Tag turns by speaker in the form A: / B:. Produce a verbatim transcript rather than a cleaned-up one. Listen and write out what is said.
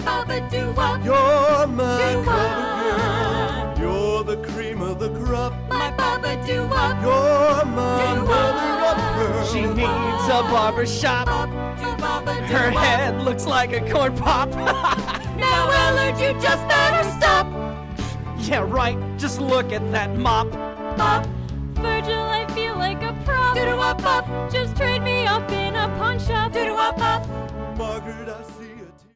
A: baba doo-wop.
B: You're my
A: Doo-wop.
B: cover girl. You're the cream of the crop.
A: My baba doo-wop.
B: You're my
A: Doo-wop.
B: mother of pearl.
C: She needs a barber shop.
A: Doo-baba
C: Her
A: doo-wop.
C: head looks like a corn pop.
A: Now, Willard, you just better stop.
C: Yeah, right. Just look at that mop.
A: Bop.
D: Virgil, I feel like a prop.
A: Doo-doo-wop, bop.
D: Just trade me off in a pawn shop.
A: Doo-doo-wop, bop.
B: Margaret, I see